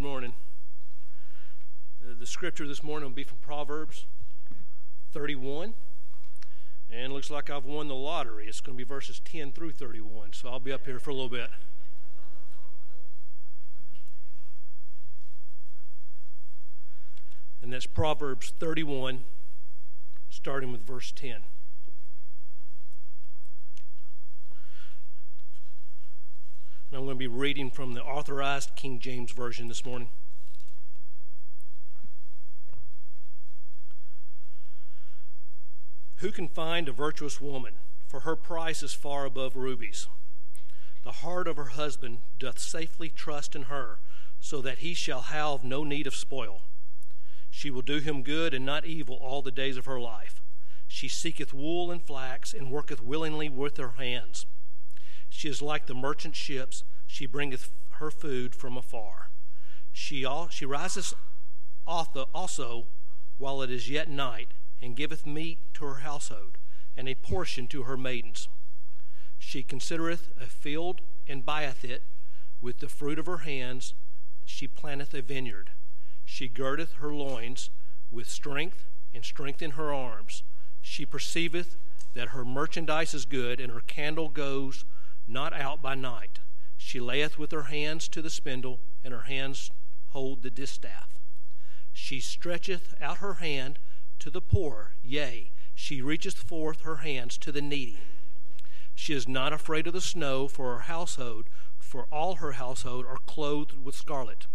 morning. The scripture this morning will be from Proverbs 31. And it looks like I've won the lottery. It's going to be verses 10 through 31. So I'll be up here for a little bit. And that's Proverbs 31, starting with verse 10. And I'm going to be reading from the Authorized King James Version this morning. Who can find a virtuous woman? For her price is far above rubies. The heart of her husband doth safely trust in her, so that he shall have no need of spoil. She will do him good and not evil all the days of her life. She seeketh wool and flax, and worketh willingly with her hands. She is like the merchant ships. She bringeth her food from afar. She riseth also while it is yet night, and giveth meat to her household, and a portion to her maidens. She considereth a field, and buyeth it. With the fruit of her hands she planteth a vineyard. She girdeth her loins with strength, and strengthen her arms. She perceiveth that her merchandise is good, and her candle goes not out by night. She layeth with her hands to the spindle, and her hands hold the distaff. She stretcheth out her hand to the poor, yea, she reacheth forth her hands to the needy. She is not afraid of the snow for her household, for all her household are clothed with scarlet.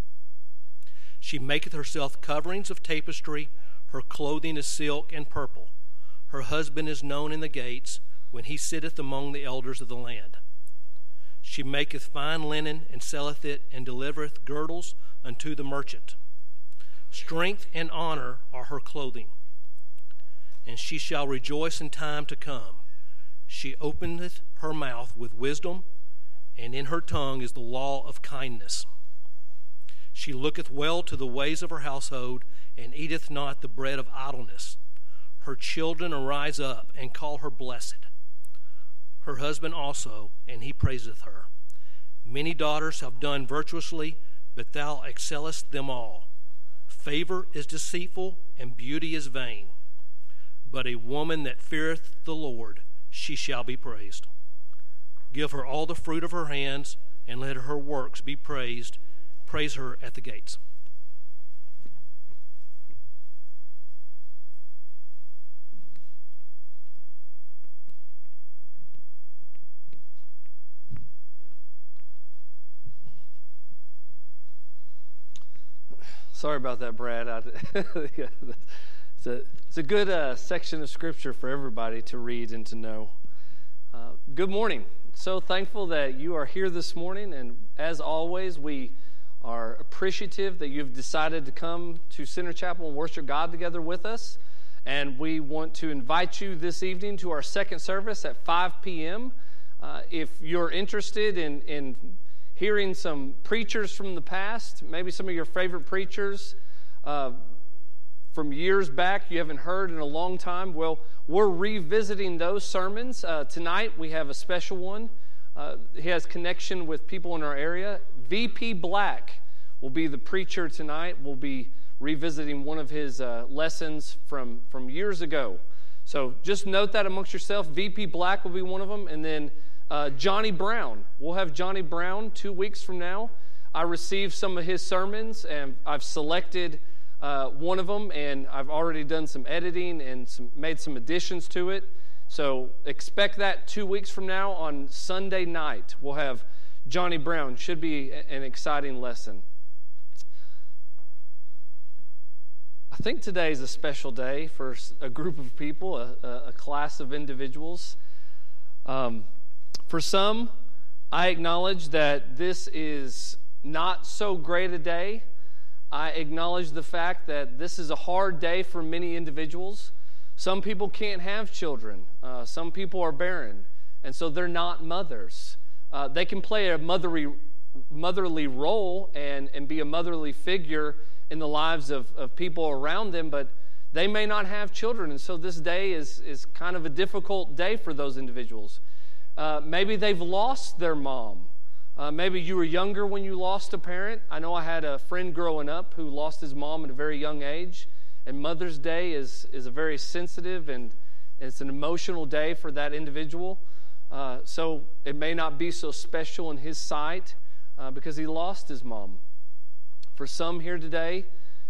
She maketh herself coverings of tapestry, her clothing is silk and purple. Her husband is known in the gates, when he sitteth among the elders of the land. She maketh fine linen, and selleth it, and delivereth girdles unto the merchant. Strength and honor are her clothing, and she shall rejoice in time to come. She openeth her mouth with wisdom, and in her tongue is the law of kindness. She looketh well to the ways of her household, and eateth not the bread of idleness. Her children arise up, and call her blessed. Her husband also, and he praiseth her. Many daughters have done virtuously, but thou excellest them all. Favor is deceitful, and beauty is vain. But a woman that feareth the Lord, she shall be praised. Give her all the fruit of her hands, and let her works be praised. Praise her at the gates. Sorry about that, Brad. It's a good section of Scripture for everybody to read and to know. Good morning. So thankful that you are here this morning, and as always, we are appreciative that you've decided to come to Center Chapel and worship God together with us. And we want to invite you this evening to our second service at 5 p.m. If you're interested in hearing some preachers from the past, maybe some of your favorite preachers from years back you haven't heard in a long time, well, we're revisiting those sermons. Tonight we have a special one. He has connection with people in our area. V.P. Black will be the preacher tonight. We'll be revisiting one of his lessons from years ago. So just note that amongst yourself. V.P. Black will be one of them, and then Johnny Brown. We'll have Johnny Brown 2 weeks from now. I received some of his sermons, and I've selected one of them, and I've already done some editing and made some additions to it. So expect that 2 weeks from now on Sunday night. We'll have Johnny Brown. Should be an exciting lesson. I think today is a special day for a group of people, a class of individuals. For some, I acknowledge that this is not so great a day. I acknowledge the fact that this is a hard day for many individuals. Some people can't have children. Some people are barren, and so they're not mothers. They can play a motherly role and be a motherly figure in the lives of people around them, but they may not have children, and so this day is kind of a difficult day for those individuals. Maybe they've lost their mom. Maybe you were younger when you lost a parent. I know I had a friend growing up who lost his mom at a very young age, and Mother's Day is a very sensitive and it's an emotional day for that individual. So it may not be so special in his sight because he lost his mom. For some here today,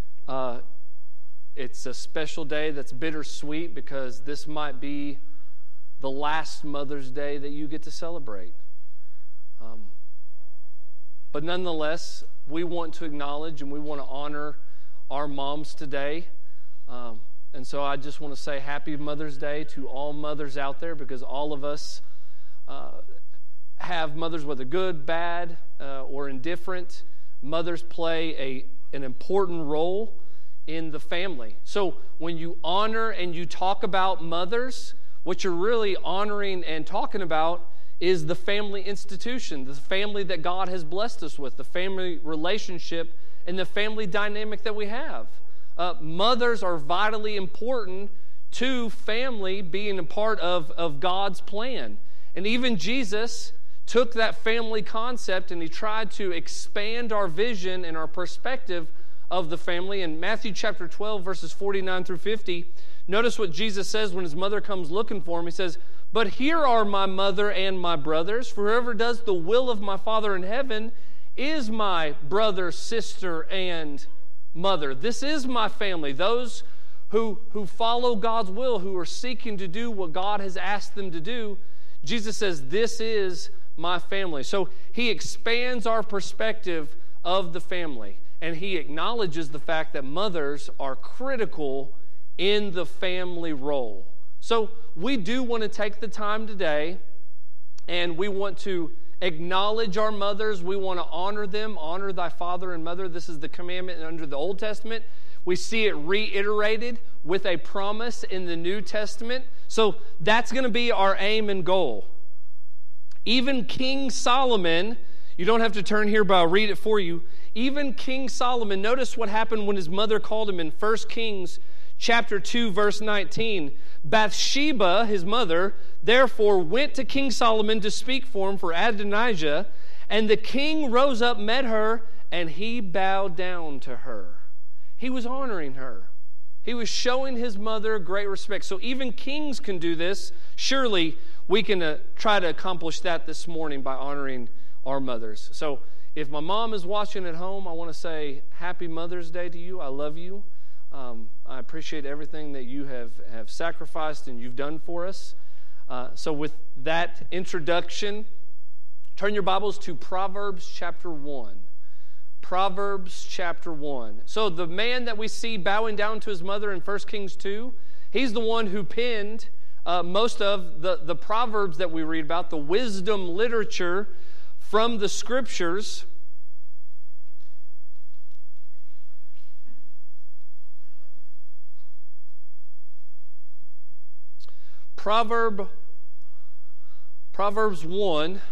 it's a special day that's bittersweet because this might be the last Mother's Day that you get to celebrate. But nonetheless, we want to acknowledge and we want to honor our moms today. And so I just want to say Happy Mother's Day to all mothers out there, because all of us have mothers, whether good, bad, or indifferent. Mothers play an important role in the family. So when you honor and you talk about mothers, what you're really honoring and talking about is the family institution, the family that God has blessed us with, the family relationship and the family dynamic that we have. Mothers are vitally important to family being a part of God's plan. And even Jesus took that family concept and he tried to expand our vision and our perspective of the family. In Matthew chapter 12, verses 49 through 50, notice what Jesus says when his mother comes looking for him. He says, "But here are my mother and my brothers, for whoever does the will of my Father in heaven is my brother, sister, and mother." This is my family, those who follow God's will, who are seeking to do what God has asked them to do. Jesus says, this is my family. So he expands our perspective of the family, and he acknowledges the fact that mothers are critical in the family role. So we do want to take the time today, and we want to acknowledge our mothers. We want to honor them. Honor thy father and mother. This is the commandment under the Old Testament. We see it reiterated with a promise in the New Testament. So that's going to be our aim and goal. Even King Solomon, you don't have to turn here, but I'll read it for you. Even King Solomon, notice what happened when his mother called him in 1 Kings chapter 2, verse 19. Bathsheba, his mother, therefore went to King Solomon to speak for him for Adonijah, and the king rose up, met her, and he bowed down to her. He was honoring her. He was showing his mother great respect. So even kings can do this. Surely we can try to accomplish that this morning by honoring our mothers. So if my mom is watching at home, I want to say Happy Mother's Day to you. I love you. I appreciate everything that you have sacrificed and you've done for us. So with that introduction, turn your Bibles to Proverbs chapter 1. Proverbs chapter 1. So the man that we see bowing down to his mother in 1 Kings 2, he's the one who penned most of the Proverbs that we read about, the wisdom literature from the Scriptures. Proverbs 1.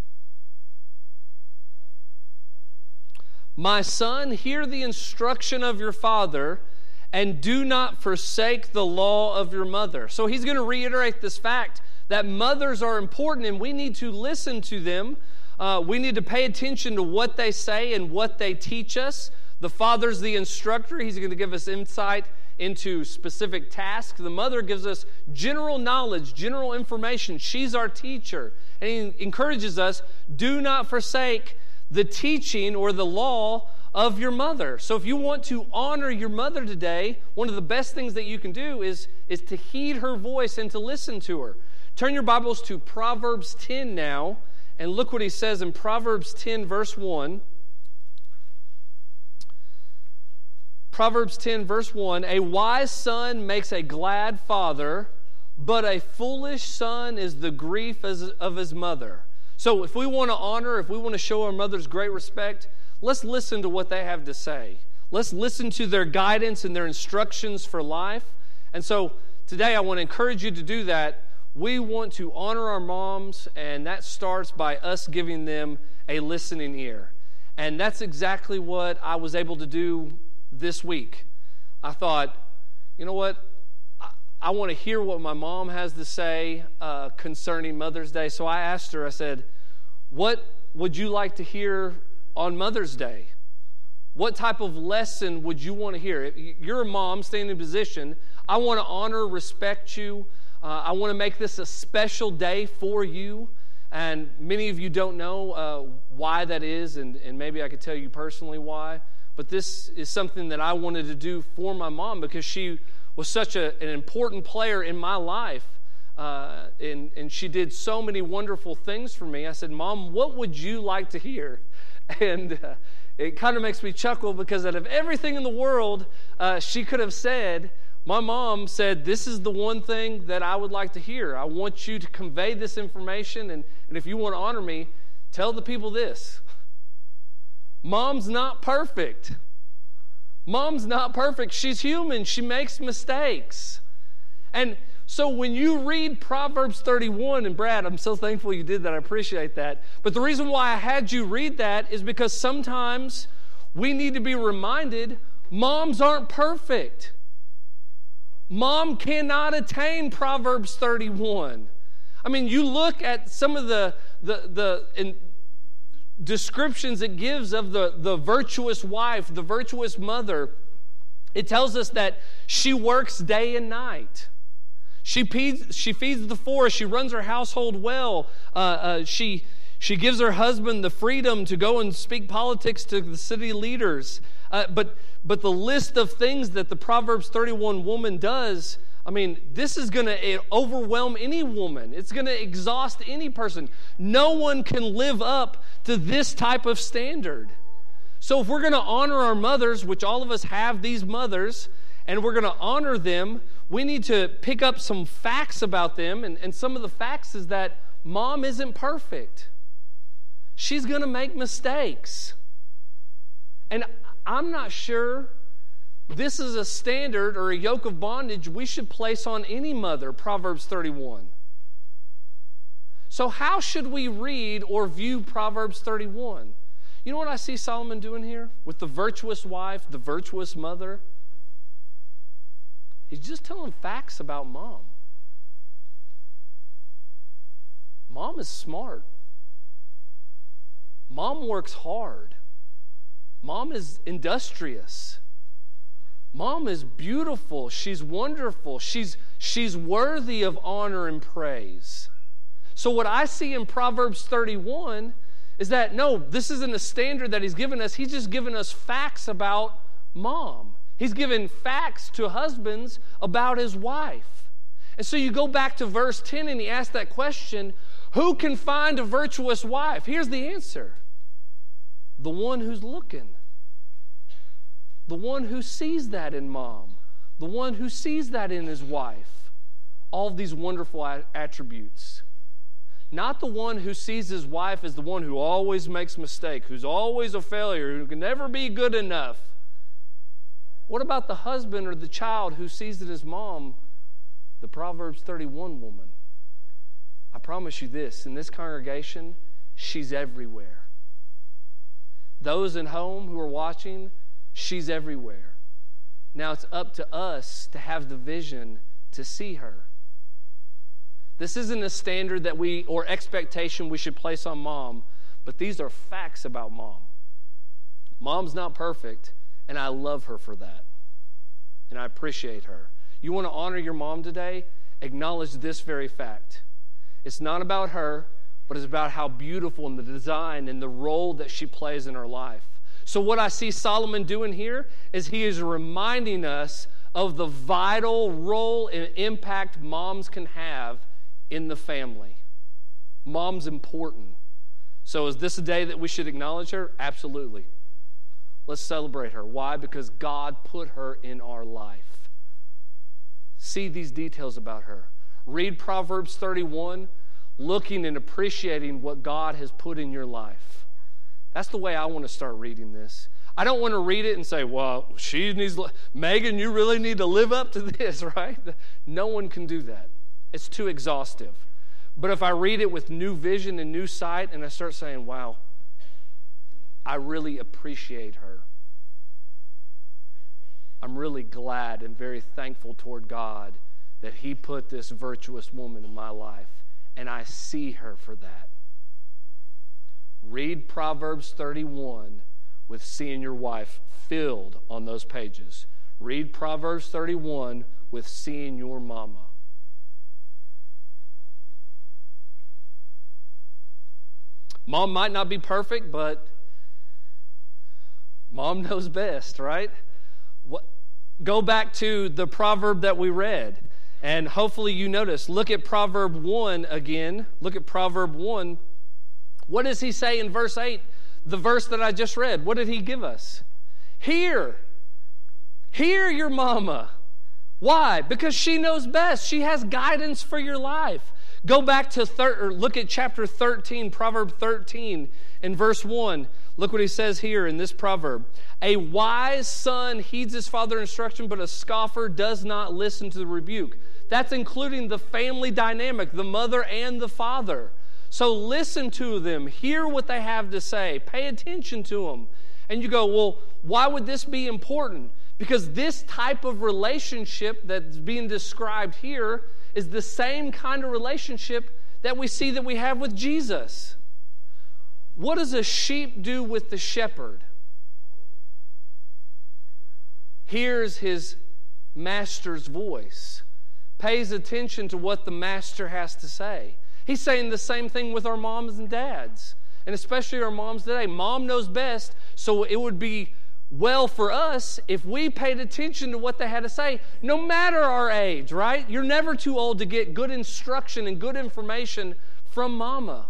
My son, hear the instruction of your father, and do not forsake the law of your mother. So he's going to reiterate this fact that mothers are important and we need to listen to them. We need to pay attention to what they say and what they teach us. The father's the instructor. He's going to give us insight into specific tasks. The mother gives us general knowledge, general information. She's our teacher. And he encourages us, do not forsake the teaching or the law of your mother. So if you want to honor your mother today, one of the best things that you can do is to heed her voice and to listen to her. Turn your Bibles to Proverbs 10 now, and look what he says in Proverbs 10, verse 1. Proverbs 10, verse 1, a wise son makes a glad father, but a foolish son is the grief of his mother. So if we want to honor, if we want to show our mothers great respect, let's listen to what they have to say. Let's listen to their guidance and their instructions for life. And so today I want to encourage you to do that. We want to honor our moms, and that starts by us giving them a listening ear. And that's exactly what I was able to do this week. I thought, you know what? I want to hear what my mom has to say concerning Mother's Day. So I asked her, I said, what would you like to hear on Mother's Day? What type of lesson would you want to hear? If you're a mom standing in position, I want to honor, respect you. I want to make this a special day for you. And many of you don't know why that is, and maybe I could tell you personally why. But this is something that I wanted to do for my mom because she was such an important player in my life. And she did so many wonderful things for me. I said, Mom, what would you like to hear? And it kind of makes me chuckle because out of everything in the world she could have said, my mom said, this is the one thing that I would like to hear. I want you to convey this information, and if you want to honor me, tell the people this. Mom's not perfect. Mom's not perfect. She's human. She makes mistakes. And so when you read Proverbs 31, and Brad, I'm so thankful you did that. I appreciate that. But the reason why I had you read that is because sometimes we need to be reminded moms aren't perfect. Mom cannot attain Proverbs 31. I mean, you look at some of the descriptions it gives of the virtuous wife, the virtuous mother. It tells us that she works day and night. She feeds the poor. She runs her household well. She gives her husband the freedom to go and speak politics to the city leaders. But the list of things that the Proverbs 31 woman does, I mean, this is going to overwhelm any woman. It's going to exhaust any person. No one can live up to this type of standard. So if we're going to honor our mothers, which all of us have these mothers, and we're going to honor them, we need to pick up some facts about them. And some of the facts is that mom isn't perfect. She's going to make mistakes. And I'm not sure this is a standard or a yoke of bondage we should place on any mother, Proverbs 31. So how should we read or view Proverbs 31? You know what I see Solomon doing here with the virtuous wife, the virtuous mother? He's just telling facts about mom. Mom is smart. Mom works hard. Mom is industrious. Mom is beautiful. She's wonderful. She's worthy of honor and praise. So what I see in Proverbs 31 is that, no, this isn't a standard that he's given us. He's just given us facts about mom. He's given facts to husbands about his wife. And so you go back to verse 10 and he asks that question, who can find a virtuous wife? Here's the answer. The one who's looking. The one who sees that in mom. The one who sees that in his wife. All of these wonderful attributes. Not the one who sees his wife as the one who always makes mistakes, who's always a failure, who can never be good enough. What about the husband or the child who sees in his mom the Proverbs 31 woman? I promise you this, in this congregation, she's everywhere. Those at home who are watching, she's everywhere. Now it's up to us to have the vision to see her. This isn't a standard that or expectation we should place on mom, but these are facts about mom. Mom's not perfect, and I love her for that. And I appreciate her. You want to honor your mom today? Acknowledge this very fact. It's not about her, but it's about how beautiful and the design and the role that she plays in her life. So what I see Solomon doing here is he is reminding us of the vital role and impact moms can have in the family. Mom's important. So is this a day that we should acknowledge her? Absolutely. Let's celebrate her. Why? Because God put her in our life. See these details about her. Read Proverbs 31, looking and appreciating what God has put in your life. That's the way I want to start reading this. I don't want to read it and say, well, Megan, you really need to live up to this, right? No one can do that. It's too exhaustive. But if I read it with new vision and new sight and I start saying, wow, I really appreciate her. I'm really glad and very thankful toward God that he put this virtuous woman in my life, and I see her for that. Read Proverbs 31 with seeing your wife filled on those pages. Read Proverbs 31 with seeing your mama. Mom might not be perfect, but Mom knows best, right? Go back to the proverb that we read, and hopefully you notice. Look at Proverb 1 again. Look at Proverb 1. What does he say in verse 8? The verse that I just read. What did he give us? Hear your mama. Why? Because she knows best. She has guidance for your life. Go back to look at chapter 13, Proverb 13, in verse 1. Look what he says here in this proverb. A wise son heeds his father's instruction, but a scoffer does not listen to the rebuke. That's including the family dynamic, the mother and the father. So listen to them. Hear what they have to say. Pay attention to them. And you go, well, why would this be important? Because this type of relationship that's being described here is the same kind of relationship that we see that we have with Jesus. What does a sheep do with the shepherd? Hears his master's voice, pays attention to what the master has to say. He's saying the same thing with our moms and dads, and especially our moms today. Mom knows best, so it would be well for us if we paid attention to what they had to say, no matter our age, right? You're never too old to get good instruction and good information from mama.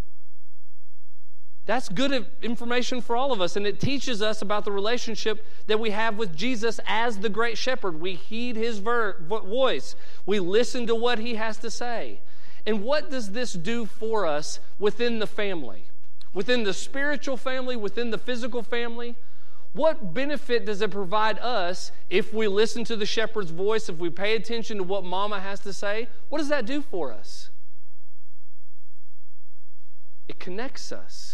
That's good information for all of us, and it teaches us about the relationship that we have with Jesus as the great shepherd. We heed his voice. We listen to what he has to say. And what does this do for us within the family? Within the spiritual family, within the physical family? What benefit does it provide us if we listen to the shepherd's voice, if we pay attention to what mama has to say? What does that do for us? It connects us.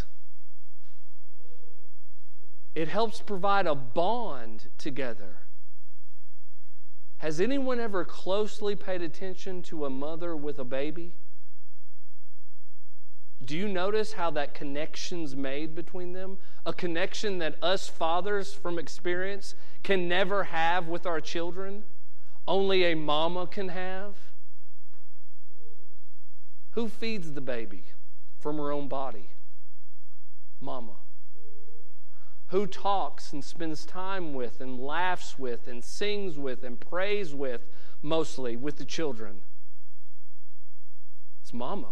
It helps provide a bond together. Has anyone ever closely paid attention to a mother with a baby? Do you notice how that connection's made between them? A connection that us fathers from experience can never have with our children. Only a mama can have. Who feeds the baby from her own body? Mama. Who talks and spends time with and laughs with and sings with and prays with, mostly with the children? It's mama.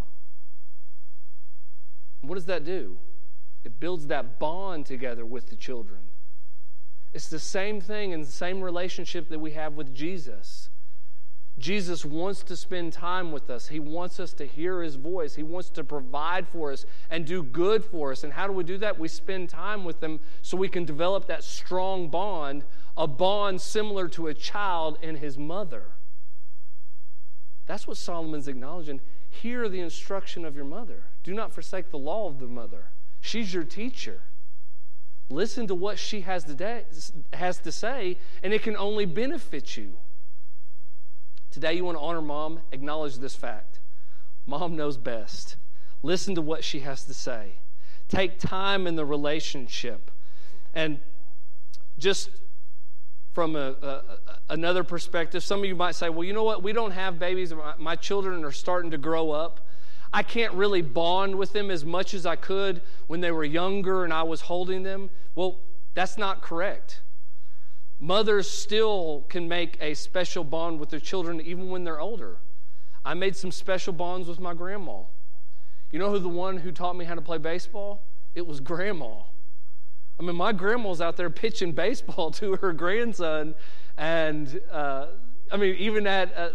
And what does that do? It builds that bond together with the children. It's the same thing and the same relationship that we have with Jesus. Jesus wants to spend time with us. He wants us to hear his voice. He wants to provide for us and do good for us. And how do we do that? We spend time with him so we can develop that strong bond, a bond similar to a child and his mother. That's what Solomon's acknowledging. Hear the instruction of your mother. Do not forsake the law of the mother. She's your teacher. Listen to what she has to say, and it can only benefit you. Today you want to honor mom, acknowledge this fact. Mom knows best. Listen to what she has to say. Take time in the relationship. And just from another perspective, some of you might say, well, you know what? We don't have babies. My children are starting to grow up. I can't really bond with them as much as I could when they were younger and I was holding them. Well, that's not correct. Mothers still can make a special bond with their children even when they're older. I made some special bonds with my grandma. You know who the one who taught me how to play baseball? It was Grandma. I mean, my grandma's out there pitching baseball to her grandson, and even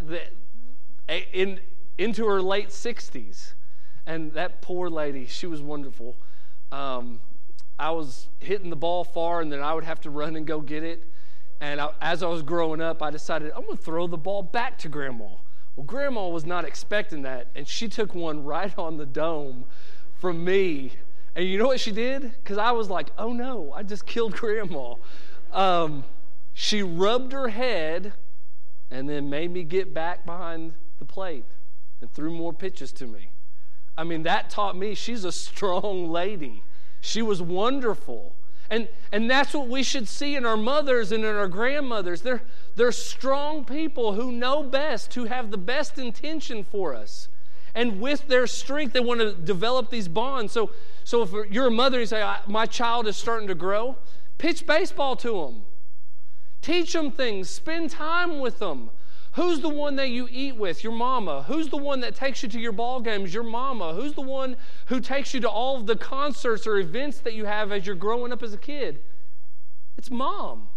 into her late 60s. And that poor lady, she was wonderful. I was hitting the ball far, and then I would have to run and go get it. And as I was growing up, I decided I'm going to throw the ball back to Grandma. Well, Grandma was not expecting that, and she took one right on the dome from me. And you know what she did? Because I was like, oh no, I just killed Grandma. She rubbed her head and then made me get back behind the plate and threw more pitches to me. I mean, that taught me she's a strong lady. She was wonderful. And that's what we should see in our mothers and in our grandmothers. They're strong people who know best, who have the best intention for us. And with their strength, they want to develop these bonds. So if you're a mother and you say, my child is starting to grow, pitch baseball to them. Teach them things. Spend time with them. Who's the one that you eat with? Your mama. Who's the one that takes you to your ball games? Your mama. Who's the one who takes you to all of the concerts or events that you have as you're growing up as a kid? It's mom.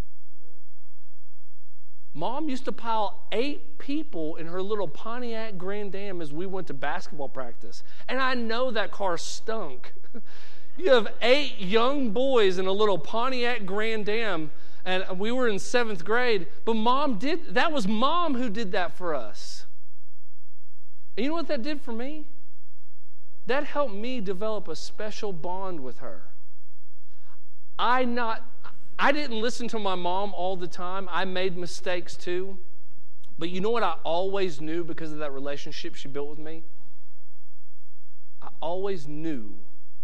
Mom used to pile 8 people in her little Pontiac Grand Am as we went to basketball practice. And I know that car stunk. You have 8 young boys in a little Pontiac Grand Am, and we were in 7th grade, but that was mom who did that for us. And you know what that did for me? That helped me develop a special bond with her. I didn't listen to my mom all the time. I made mistakes too. But you know what I always knew because of that relationship she built with me? I always knew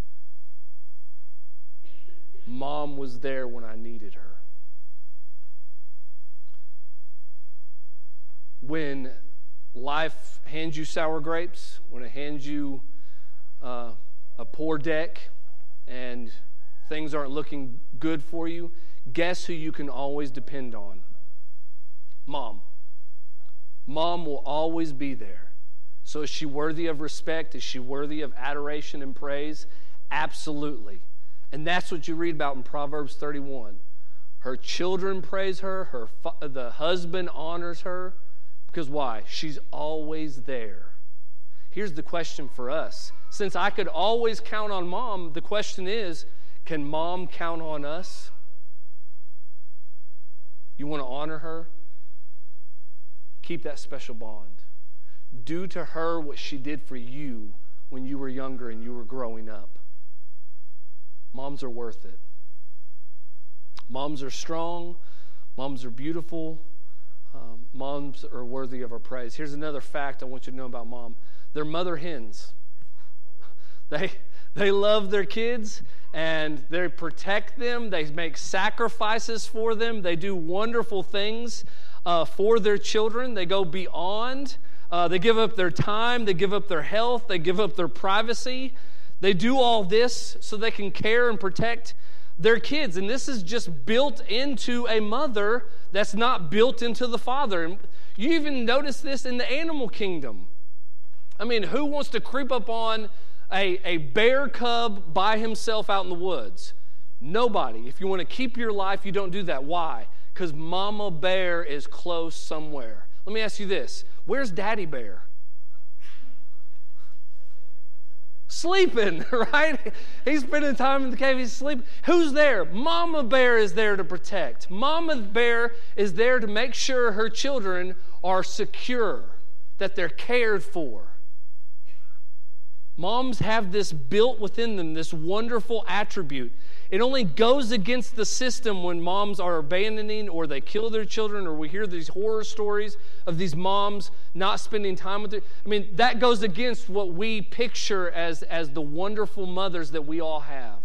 mom was there when I needed her. When life hands you sour grapes, when it hands you a poor deck and things aren't looking good for you, guess who you can always depend on? Mom. Mom will always be there. So is she worthy of respect? Is she worthy of adoration and praise? Absolutely. And that's what you read about in Proverbs 31. Her children praise her. The husband honors her. Because why? She's always there. Here's the question for us. Since I could always count on mom, the question is, can mom count on us? You want to honor her? Keep that special bond. Do to her what she did for you when you were younger and you were growing up. Moms are worth it. Moms are strong. Moms are beautiful. Moms are worthy of our praise. Here's another fact I want you to know about mom. They're mother hens. They love their kids and they protect them. They make sacrifices for them. They do wonderful things for their children. They go beyond. They give up their time. They give up their health. They give up their privacy. They do all this so they can care and protect their kids. And this is just built into a mother that's not built into the father. And you even notice this in the animal kingdom. I mean, who wants to creep up on a bear cub by himself out in the woods? Nobody. If you want to keep your life, you don't do that. Why? Because mama bear is close somewhere. Let me ask you this. Where's daddy bear? Sleeping, right? He's spending time in the cave. He's sleeping. Who's there? Mama bear is there to protect. Mama bear is there to make sure her children are secure, that they're cared for. Moms have this built within them, this wonderful attribute. It only goes against the system when moms are abandoning or they kill their children, or we hear these horror stories of these moms not spending time with their... I mean, that goes against what we picture as the wonderful mothers that we all have.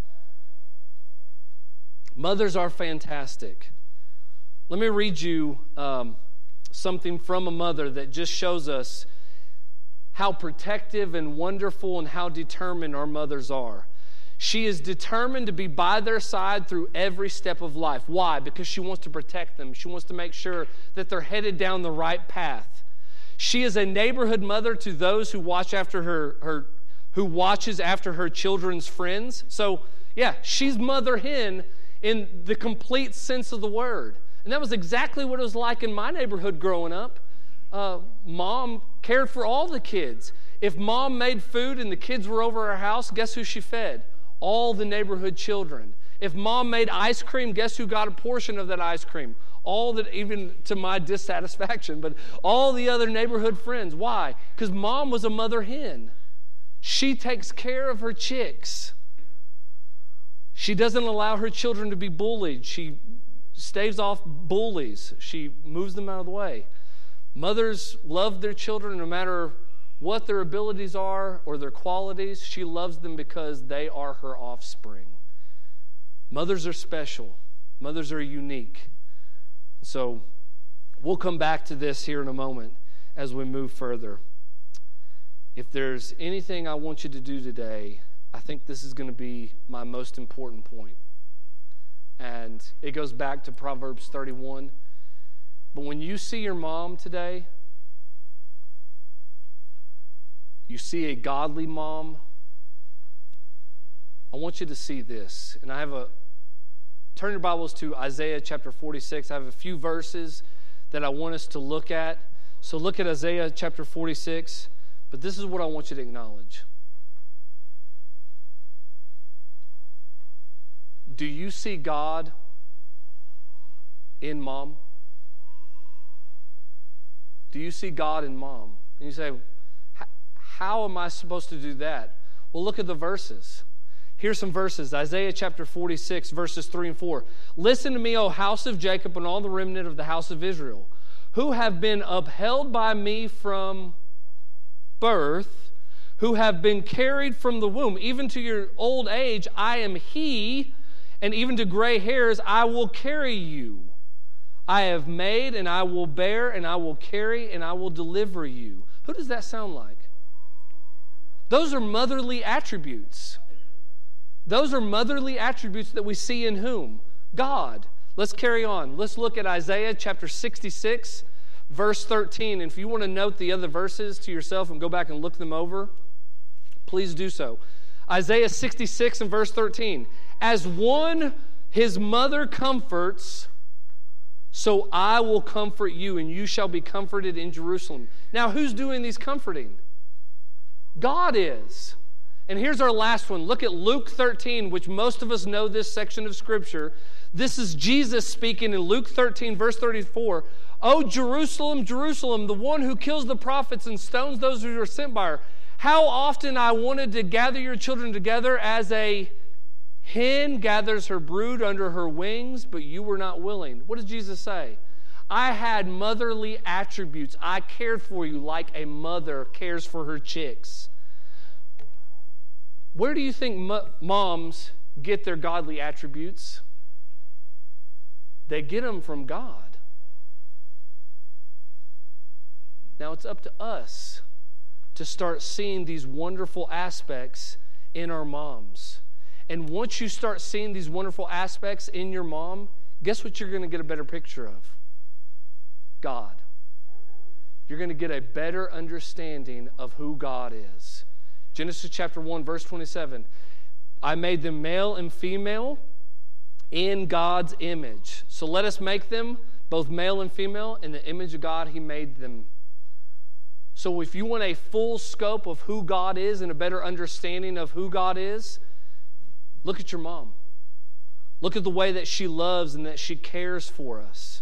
Mothers are fantastic. Let me read you something from a mother that just shows us how protective and wonderful and how determined our mothers are. She is determined to be by their side through every step of life. Why? Because she wants to protect them. She wants to make sure that they're headed down the right path. She is a neighborhood mother to those who watch after who watches after her children's friends. So, yeah, she's mother hen in the complete sense of the word. And that was exactly what it was like in my neighborhood growing up. Mom cared for all the kids. If mom made food and the kids were over our house, guess who she fed? All the neighborhood children. If mom made ice cream, guess who got a portion of that ice cream? All that, even to my dissatisfaction, but all the other neighborhood friends. Why? Because mom was a mother hen. She takes care of her chicks. She doesn't allow her children to be bullied. She staves off bullies. She moves them out of the way. Mothers love their children no matter what their abilities are or their qualities. She loves them because they are her offspring. Mothers are special. Mothers are unique. So we'll come back to this here in a moment as we move further. If there's anything I want you to do today, I think this is going to be my most important point. And it goes back to Proverbs 31. But when you see your mom today, you see a godly mom, I want you to see this. And turn your Bibles to Isaiah chapter 46. I have a few verses that I want us to look at. So look at Isaiah chapter 46. But this is what I want you to acknowledge. Do you see God in mom? Do you see God in mom? And you say, how am I supposed to do that? Well, look at the verses. Here's some verses. Isaiah chapter 46, verses 3 and 4. Listen to me, O house of Jacob, and all the remnant of the house of Israel, who have been upheld by me from birth, who have been carried from the womb, even to your old age, I am he, and even to gray hairs, I will carry you. I have made, and I will bear, and I will carry, and I will deliver you. Who does that sound like? Those are motherly attributes. Those are motherly attributes that we see in whom? God. Let's carry on. Let's look at Isaiah chapter 66, verse 13. And if you want to note the other verses to yourself and go back and look them over, please do so. Isaiah 66 and verse 13. As one his mother comforts, so I will comfort you, and you shall be comforted in Jerusalem. Now, who's doing these comforting? God is. And here's our last one. Look at Luke 13, which most of us know this section of Scripture. This is Jesus speaking in Luke 13, verse 34. Oh, Jerusalem, Jerusalem, the one who kills the prophets and stones those who are sent by her. How often I wanted to gather your children together as a hen gathers her brood under her wings, but you were not willing. What does Jesus say? I had motherly attributes. I cared for you like a mother cares for her chicks. Where do you think moms get their godly attributes? They get them from God. Now it's up to us to start seeing these wonderful aspects in our moms. And once you start seeing these wonderful aspects in your mom, guess what you're going to get a better picture of? God. You're going to get a better understanding of who God is. Genesis chapter 1, verse 27. I made them male and female in God's image. So let us make them both male and female in the image of God. He made them. So if you want a full scope of who God is and a better understanding of who God is, look at your mom. Look at the way that she loves and that she cares for us.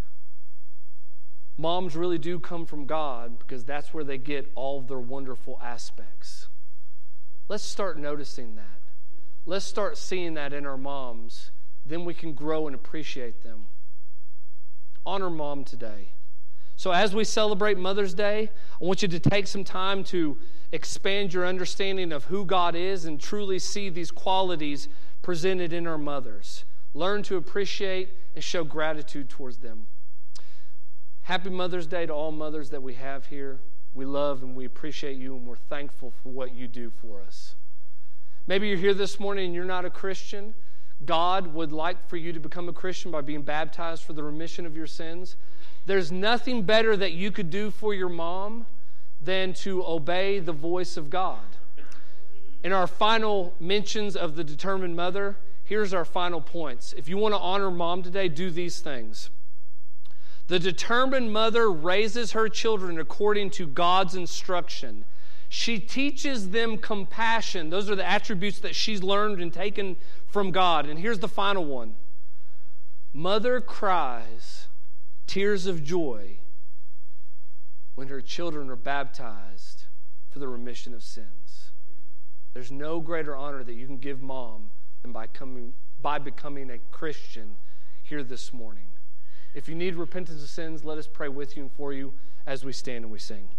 Moms really do come from God because that's where they get all of their wonderful aspects. Let's start noticing that. Let's start seeing that in our moms. Then we can grow and appreciate them. Honor mom today. So as we celebrate Mother's Day, I want you to take some time to expand your understanding of who God is and truly see these qualities presented in our mothers. Learn to appreciate and show gratitude towards them. Happy Mother's Day to all mothers that we have here. We love and we appreciate you, and we're thankful for what you do for us. Maybe you're here this morning and you're not a Christian. God would like for you to become a Christian by being baptized for the remission of your sins. There's nothing better that you could do for your mom than to obey the voice of God. In our final mentions of the determined mother, here's our final points. If you want to honor mom today, do these things. The determined mother raises her children according to God's instruction. She teaches them compassion. Those are the attributes that she's learned and taken from God. And here's the final one. Mother cries tears of joy when her children are baptized for the remission of sins. There's no greater honor that you can give mom than by becoming a Christian here this morning. If you need repentance of sins, let us pray with you and for you as we stand and we sing.